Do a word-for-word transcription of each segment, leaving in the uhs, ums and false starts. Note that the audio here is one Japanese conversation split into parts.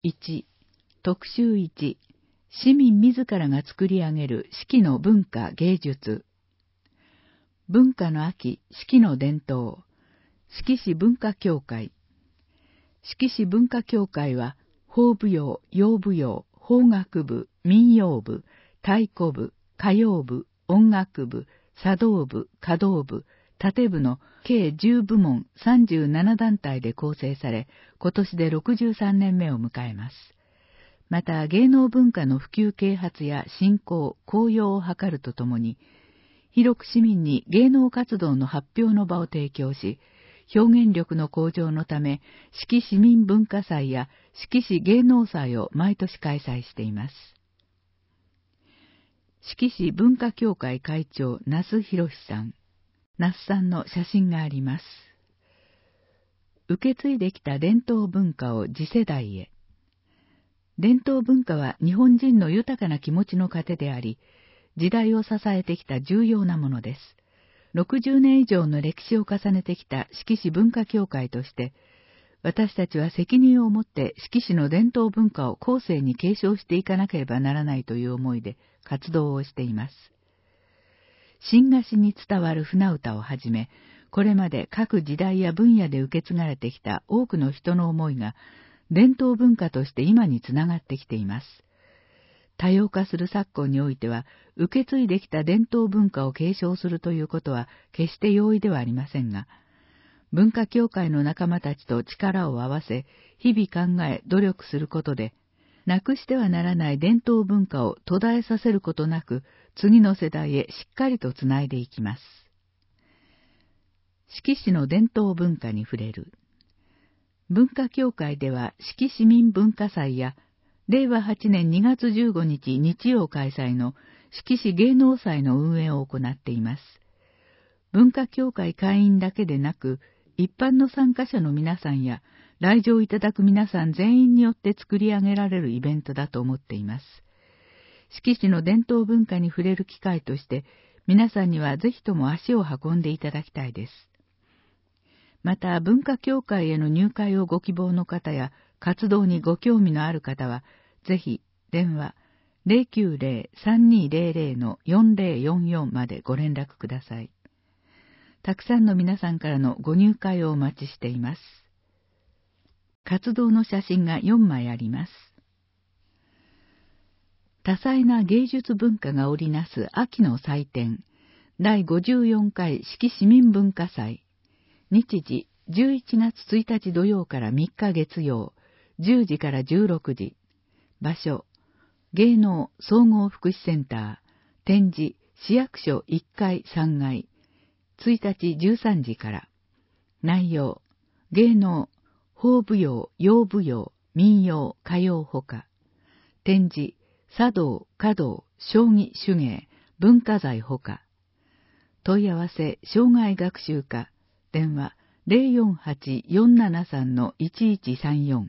いち、特集いち、市民自らが作り上げる四季の文化芸術。文化の秋、四季の伝統。四季市文化協会。四季市文化協会は、邦舞踊、洋舞踊、邦楽部、民謡部、太鼓部、歌謡部、音楽部、茶道部、華道部、盾部の計じゅう部門さんじゅうなな団体で構成され、今年でろくじゅうさんねんめを迎えます。また、芸能文化の普及啓発や振興、高揚を図るとともに、広く市民に芸能活動の発表の場を提供し、表現力の向上のため、四季市民文化祭や四季市芸能祭を毎年開催しています。四季市文化協会会長、那須博さん。那須さんの写真があります。受け継いできた伝統文化を次世代へ。伝統文化は日本人の豊かな気持ちの糧であり、時代を支えてきた重要なものです。ろくじゅうねん以上の歴史を重ねてきた四季市文化協会として、私たちは責任を持って四季市の伝統文化を後世に継承していかなければならないという思いで活動をしています。新河岸に伝わる船歌をはじめ、これまで各時代や分野で受け継がれてきた多くの人の思いが、伝統文化として今につながってきています。多様化する昨今においては、受け継いできた伝統文化を継承するということは決して容易ではありませんが、文化協会の仲間たちと力を合わせ、日々考え、努力することで、なくしてはならない伝統文化を途絶えさせることなく、次の世代へしっかりとつないでいきます。四季市の伝統文化に触れる。文化協会では四季市民文化祭や、れいわはちねんにがつじゅうごにち日曜開催の四季市芸能祭の運営を行っています。文化協会会員だけでなく、一般の参加者の皆さんや、来場いただく皆さん全員によって作り上げられるイベントだと思っています。四季市の伝統文化に触れる機会として、皆さんにはぜひとも足を運んでいただきたいです。また、文化協会への入会をご希望の方や、活動にご興味のある方は、ぜひ、電話 ゼロきゅうゼロ さんにーゼロゼロ よんゼロよんよん までご連絡ください。たくさんの皆さんからのご入会をお待ちしています。活動の写真がよんまいあります。多彩な芸術文化が織りなす秋の祭典、だいごじゅうよんかい四季市民文化祭。日時、じゅういちがつついたち土曜からみっか月曜、じゅうじからじゅうろくじ。場所、芸能総合福祉センター。展示、市役所いっかいさんがい。ついたちじゅうさんじから。内容、芸能、邦舞踊、洋舞踊、民謡、歌謡ほか。展示、茶道、華道、将棋手芸、文化財ほか。問い合わせ、障害学習課。電話 ゼロよんはち よんななさん いちいちさんよん。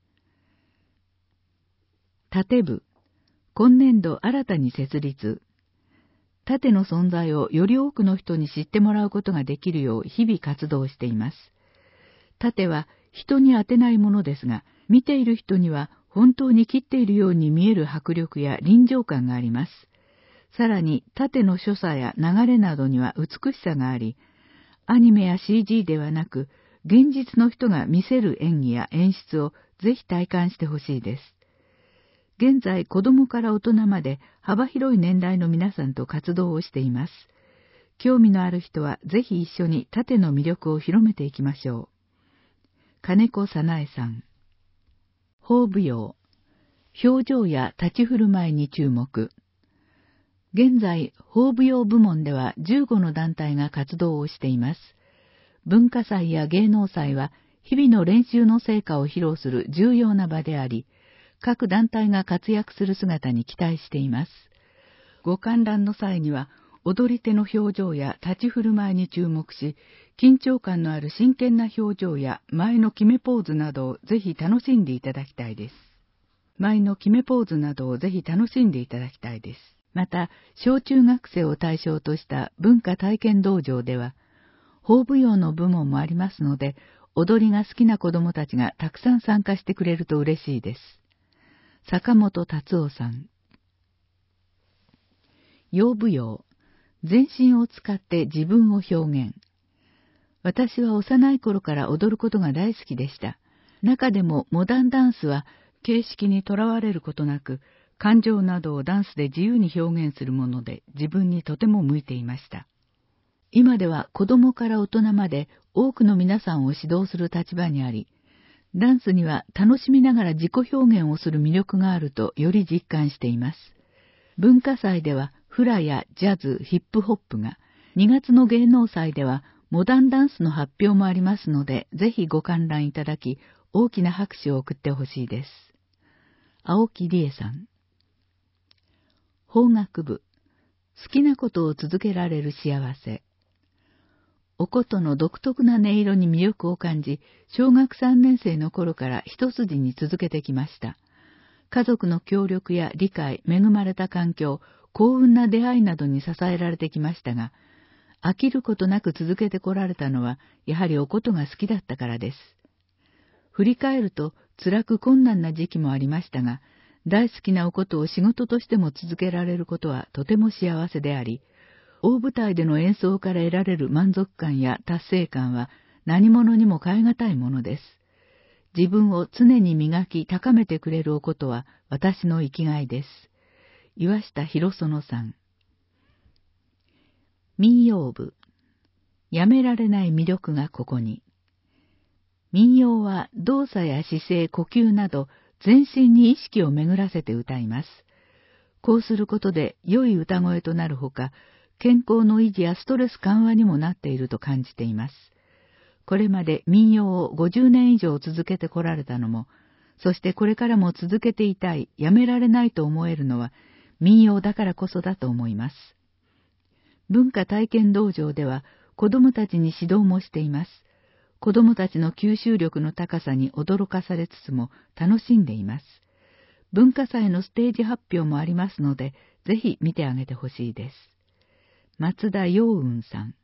盾部、今年度新たに設立。盾の存在をより多くの人に知ってもらうことができるよう日々活動しています。盾は人に当てないものですが、見ている人には本当に切っているように見える迫力や臨場感があります。さらに盾の所作や流れなどには美しさがあり、アニメや シージー ではなく、現実の人が見せる演技や演出をぜひ体感してほしいです。現在、子供から大人まで幅広い年代の皆さんと活動をしています。興味のある人はぜひ一緒に盾の魅力を広めていきましょう。金子早苗さん。邦舞踊。表情や立ち振る舞いに注目。現在、邦舞踊部門ではじゅうごの団体が活動をしています。文化祭や芸能祭は日々の練習の成果を披露する重要な場であり、各団体が活躍する姿に期待しています。ご観覧の際には、踊り手の表情や立ち振る舞いに注目し、緊張感のある真剣な表情や舞の決めポーズなどをぜひ楽しんでいただきたいです。舞の決めポーズなどをぜひ楽しんでいただきたいです。また、小中学生を対象とした文化体験道場では、邦舞踊の部門もありますので、 踊りが好きな子供たちがたくさん参加してくれると嬉しいです。坂本達夫さん。洋舞踊、全身を使って自分を表現。私は幼い頃から踊ることが大好きでした。中でもモダンダンスは形式にとらわれることなく、感情などをダンスで自由に表現するもので自分にとても向いていました。今では子供から大人まで多くの皆さんを指導する立場にあり、ダンスには楽しみながら自己表現をする魅力があるとより実感しています。文化祭ではフラやジャズ、ヒップホップが、にがつの芸能祭ではモダンダンスの発表もありますので、ぜひご観覧いただき、大きな拍手を送ってほしいです。青木理恵さん。法学部、好きなことを続けられる幸せ。お琴の独特な音色に魅力を感じ、小学さんねん生の頃から一筋に続けてきました。家族の協力や理解、恵まれた環境、幸運な出会いなどに支えられてきましたが、飽きることなく続けてこられたのは、やはりお琴が好きだったからです。振り返ると辛く困難な時期もありましたが、大好きなお琴を仕事としても続けられることはとても幸せであり、大舞台での演奏から得られる満足感や達成感は何者にも代え難いものです。自分を常に磨き高めてくれるお琴は私の生きがいです。岩下博園さん。民謡部。やめられない魅力がここに。民謡は動作や姿勢、呼吸など全身に意識を巡らせて歌います。こうすることで良い歌声となるほか、健康の維持やストレス緩和にもなっていると感じています。これまで民謡をごじゅうねん以上続けてこられたのも、そしてこれからも続けていたい、やめられないと思えるのは民謡だからこそだと思います。文化体験道場では子どもたちに指導もしています。子どもたちの吸収力の高さに驚かされつつも楽しんでいます。文化祭のステージ発表もありますので、ぜひ見てあげてほしいです。松田陽雲さん。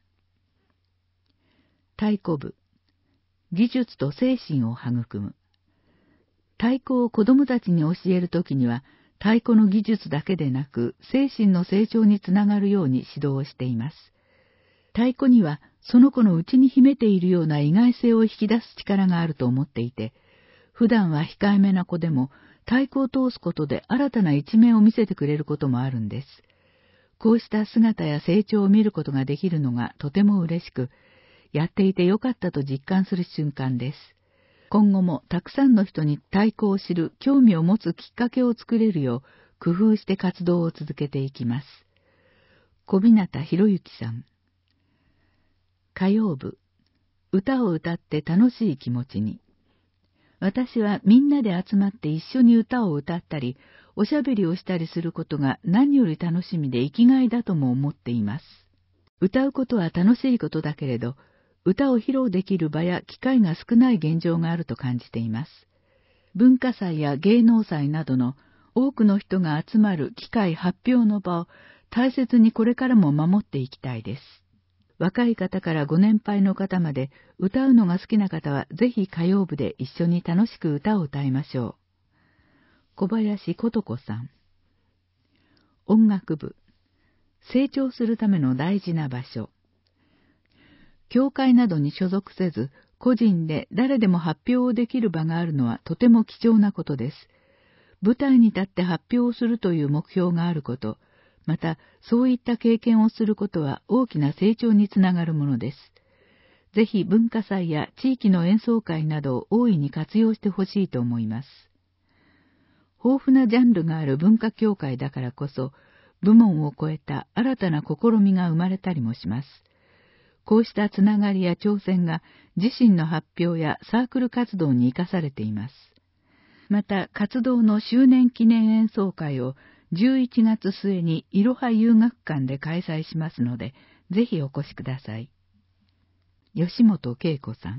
太鼓部。技術と精神を育む。太鼓を子どもたちに教えるときには、太鼓の技術だけでなく、精神の成長につながるように指導をしています。太鼓には、その子の内に秘めているような意外性を引き出す力があると思っていて、普段は控えめな子でも、太鼓を通すことで新たな一面を見せてくれることもあるんです。こうした姿や成長を見ることができるのがとても嬉しく、やっていてよかったと実感する瞬間です。今後もたくさんの人に太鼓を知る興味を持つきっかけを作れるよう工夫して活動を続けていきます。小日向博之さん。歌謡部。歌を歌って楽しい気持ちに。私はみんなで集まって一緒に歌を歌ったり、おしゃべりをしたりすることが何より楽しみで生きがいだとも思っています。歌うことは楽しいことだけれど、歌を披露できる場や機会が少ない現状があると感じています。文化祭や芸能祭などの多くの人が集まる機会発表の場を大切にこれからも守っていきたいです。若い方からご年配の方まで歌うのが好きな方はぜひ歌謡部で一緒に楽しく歌を歌いましょう。小林琴子さん。音楽部。成長するための大事な場所。教会などに所属せず、個人で誰でも発表をできる場があるのはとても貴重なことです。舞台に立って発表をするという目標があること、またそういった経験をすることは大きな成長につながるものです。ぜひ文化祭や地域の演奏会などを大いに活用してほしいと思います。豊富なジャンルがある文化協会だからこそ、部門を超えた新たな試みが生まれたりもします。こうしたつながりや挑戦が自身の発表やサークル活動に生かされています。また活動の周年記念演奏会をじゅういちがつ末にいろは遊学館で開催しますので、ぜひお越しください。吉本恵子さん。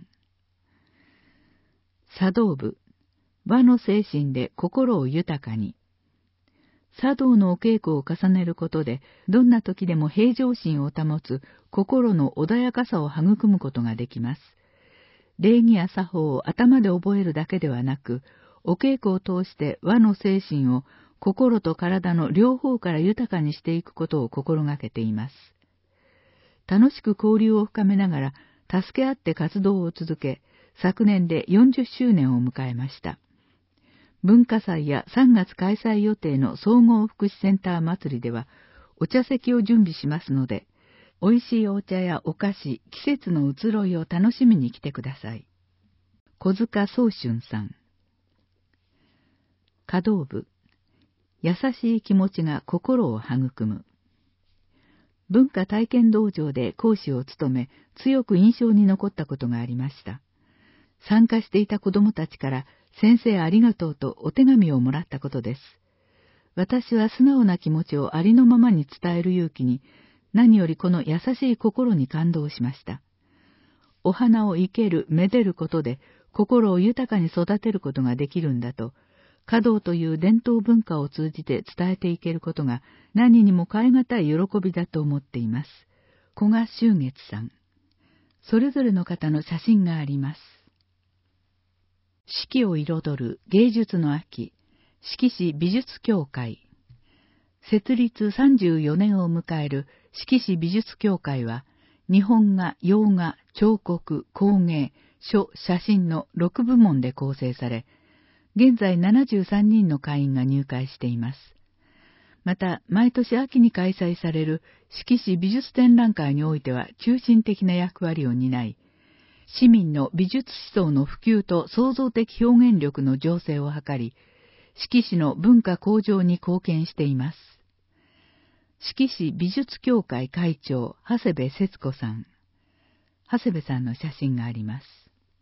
茶道部。和の精神で心を豊かに。茶道のお稽古を重ねることで、どんな時でも平常心を保つ心の穏やかさを育むことができます。 礼儀や作法を頭で覚えるだけではなく、お稽古を通して和の精神を心と体の両方から豊かにしていくことを心がけています。楽しく交流を深めながら、助け合って活動を続け、昨年でよんじゅっしゅうねんを迎えました。文化祭やさんがつ開催予定の総合福祉センター祭りでは、お茶席を準備しますので、おいしいお茶やお菓子、季節の移ろいを楽しみに来てください。小塚宗春さん。華道部。優しい気持ちが心を育む。文化体験道場で講師を務め、強く印象に残ったことがありました。参加していた子どもたちから、先生ありがとうとお手紙をもらったことです。私は素直な気持ちをありのままに伝える勇気に、何よりこの優しい心に感動しました。お花を生ける、めでることで、心を豊かに育てることができるんだと、華道という伝統文化を通じて伝えていけることが何にも代え難い喜びだと思っています。古賀修月さん。それぞれの方の写真があります。四季を彩る芸術の秋、四季市美術協会。設立さんじゅうよねんを迎える四季市美術協会は、日本画、洋画、彫刻、工芸、書、写真のろくぶもんで構成され、現在ななじゅうさんにんの会員が入会しています。また、毎年秋に開催される四季市美術展覧会においては中心的な役割を担い、市民の美術思想の普及と創造的表現力の醸成を図り、四季市の文化向上に貢献しています。四季市美術協会会長、長谷部節子さん。長谷部さんの写真があります。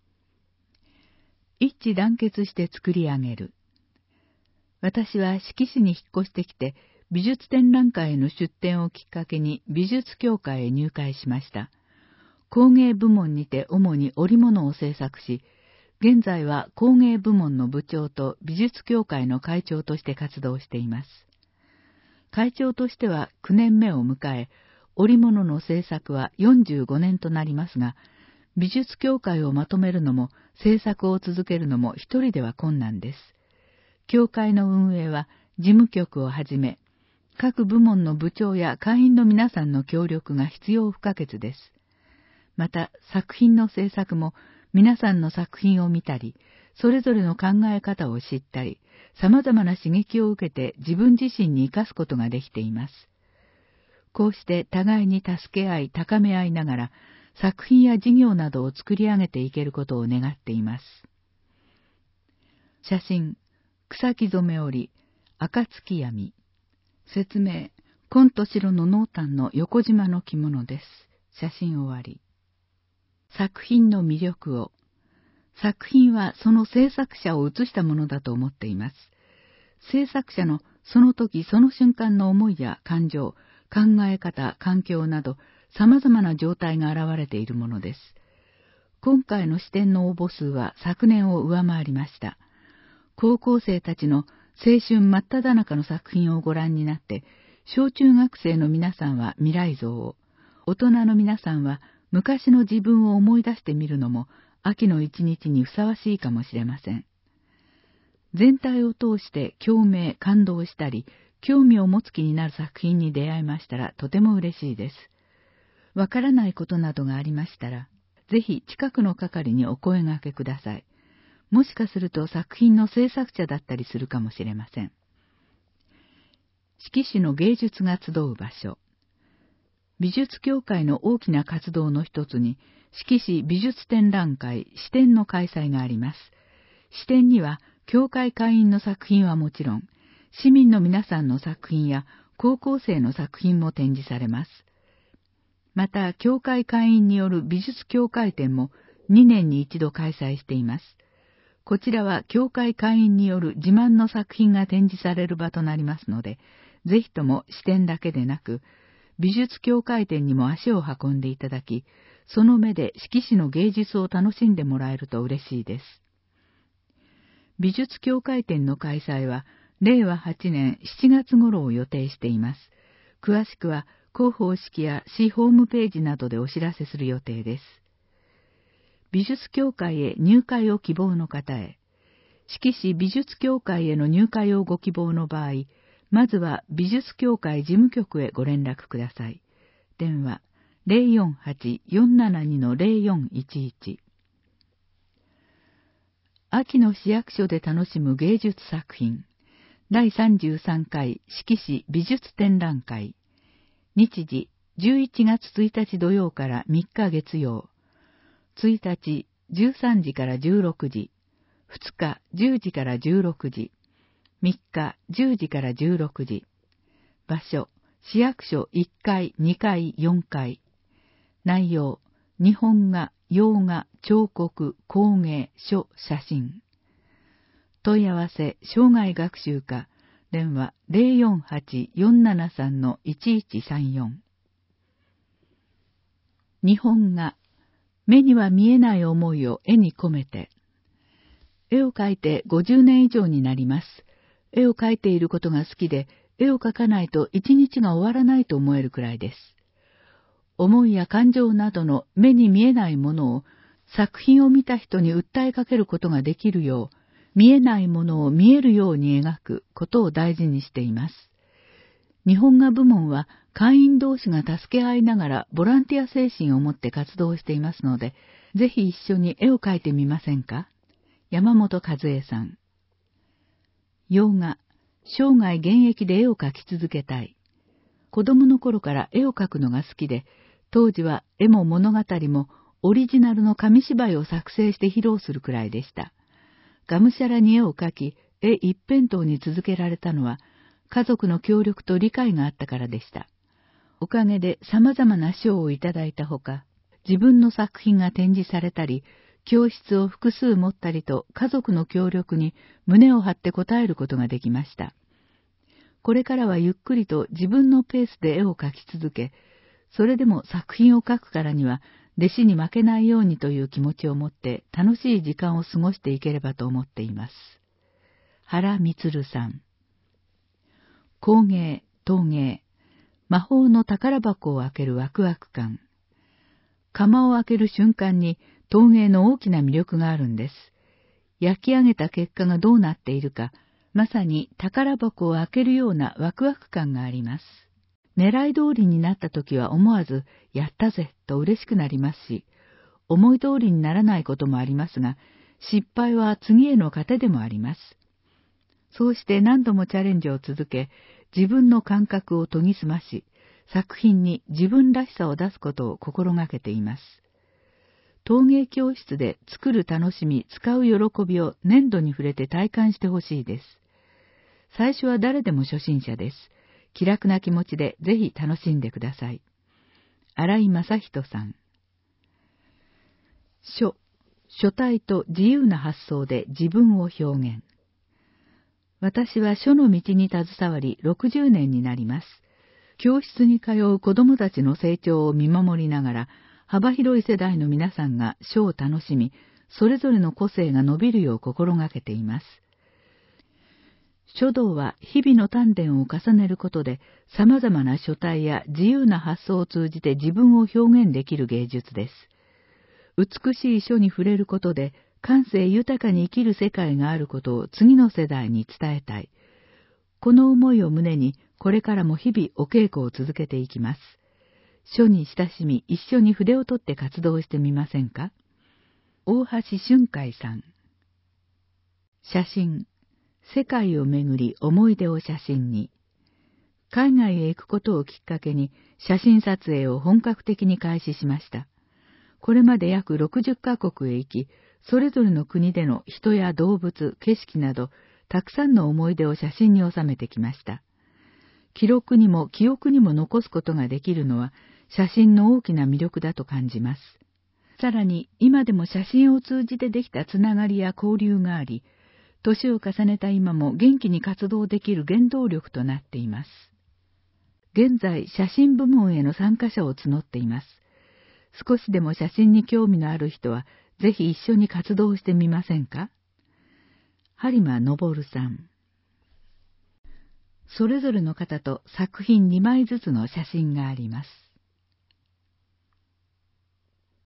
一致団結して作り上げる。私は四季市に引っ越してきて、美術展覧会への出展をきっかけに美術協会へ入会しました。工芸部門にて主に織物を制作し、現在は工芸部門の部長と美術協会の会長として活動しています。会長としてはきゅうねんめを迎え、織物の制作はよんじゅうごねんとなりますが、美術協会をまとめるのも制作を続けるのも一人では困難です。協会の運営は事務局をはじめ、各部門の部長や会員の皆さんの協力が必要不可欠です。また作品の制作も皆さんの作品を見たり、それぞれの考え方を知ったり、様々な刺激を受けて自分自身に生かすことができています。こうして互いに助け合い高め合いながら、作品や事業などを作り上げていけることを願っています。写真、草木染め織、暁闇。説明、紺と白の濃淡の横縞の着物です。写真終わり。作品の魅力を。作品はその制作者を写したものだと思っています。制作者のその時その瞬間の思いや感情、考え方、環境など、様々な状態が現れているものです。今回の視点の応募数は昨年を上回りました。高校生たちの青春真っ只中の作品をご覧になって、小中学生の皆さんは未来像を、大人の皆さんは昔の自分を思い出してみるのも、秋の一日にふさわしいかもしれません。全体を通して共鳴、感動したり、興味を持つ気になる作品に出会いましたらとても嬉しいです。わからないことなどがありましたら、ぜひ近くの係にお声掛けください。もしかすると作品の制作者だったりするかもしれません。四季市の芸術が集う場所。美術協会の大きな活動の一つに、四季市美術展覧会支展の開催があります。支展には、協会会員の作品はもちろん、市民の皆さんの作品や高校生の作品も展示されます。また、協会会員による美術協会展もにねんに一度開催しています。こちらは協会会員による自慢の作品が展示される場となりますので、ぜひとも支展だけでなく、美術協会展にも足を運んでいただき、その目で四季市の芸術を楽しんでもらえると嬉しいです。美術協会展の開催は、れいわはちねんしちがつ頃を予定しています。詳しくは、広報式や市ホームページなどでお知らせする予定です。 美術協会へ入会を希望の方へ、志木市美術協会への入会をご希望の場合、まずは美術協会事務局へご連絡ください。電話 ゼロよんはち よんななに ゼロよんいちいち。秋の市役所で楽しむ芸術作品。だいさんじゅうさんかい志木市美術展覧会。日時じゅういちがつついたち土曜からみっか月曜。ついたちじゅうさんじからじゅうろくじ。ふつかじゅうじからじゅうろくじ。みっかじゅうじからじゅうろくじ。場所、市役所いっかい、にかい、よんかい。内容、日本画、洋画、彫刻、工芸、書、写真。問い合わせ、生涯学習課、電話 ゼロよんはち よんななさん いちいちさんよん。日本画、目には見えない思いを絵に込めて。絵を描いてごじゅうねん以上になります。絵を描いていることが好きで、絵を描かないと一日が終わらないと思えるくらいです。思いや感情などの目に見えないものを作品を見た人に訴えかけることができるよう、見えないものを見えるように描くことを大事にしています。日本画部門は会員同士が助け合いながらボランティア精神を持って活動していますので、ぜひ一緒に絵を描いてみませんか？山本和恵さん。洋画、生涯現役で絵を描き続けたい。子供の頃から絵を描くのが好きで、当時は絵も物語もオリジナルの紙芝居を作成して披露するくらいでした。がむしゃらに絵を描き、絵一辺倒に続けられたのは、家族の協力と理解があったからでした。おかげで様々な賞をいただいたほか、自分の作品が展示されたり、教室を複数持ったりと家族の協力に胸を張って応えることができました。これからはゆっくりと自分のペースで絵を描き続け、それでも作品を描くからには弟子に負けないようにという気持ちを持って楽しい時間を過ごしていければと思っています。原充さん。工芸、陶芸、魔法の宝箱を開けるワクワク感。窯を開ける瞬間に陶芸の大きな魅力があるんです。焼き上げた結果がどうなっているか、まさに宝箱を開けるようなワクワク感があります。狙い通りになった時は思わず、やったぜと嬉しくなりますし、思い通りにならないこともありますが、失敗は次への糧でもあります。そうして何度もチャレンジを続け、自分の感覚を研ぎ澄まし、作品に自分らしさを出すことを心がけています。陶芸教室で作る楽しみ、使う喜びを粘土に触れて体感してほしいです。最初は誰でも初心者です。気楽な気持ちでぜひ楽しんでください。新井正人さん。書、書体と自由な発想で自分を表現。私は書の道に携わりろくじゅうねんになります。教室に通う子どもたちの成長を見守りながら、幅広い世代の皆さんが書を楽しみ、それぞれの個性が伸びるよう心がけています。書道は日々の鍛錬を重ねることで、様々な書体や自由な発想を通じて自分を表現できる芸術です。美しい書に触れることで、感性豊かに生きる世界があることを次の世代に伝えたい。この思いを胸に、これからも日々お稽古を続けていきます。書に親しみ、一緒に筆を取って活動してみませんか？大橋俊海さん。写真。世界をめぐり思い出を写真に。海外へ行くことをきっかけに写真撮影を本格的に開始しました。これまで約ろくじゅっかこくへ行き、それぞれの国での人や動物、景色など、たくさんの思い出を写真に収めてきました。記録にも記憶にも残すことができるのは、写真の大きな魅力だと感じます。さらに、今でも写真を通じてできたつながりや交流があり、年を重ねた今も元気に活動できる原動力となっています。現在、写真部門への参加者を募っています。少しでも写真に興味のある人は、ぜひ一緒に活動してみませんか？播磨昇さん。それぞれの方と作品にまいずつの写真があります。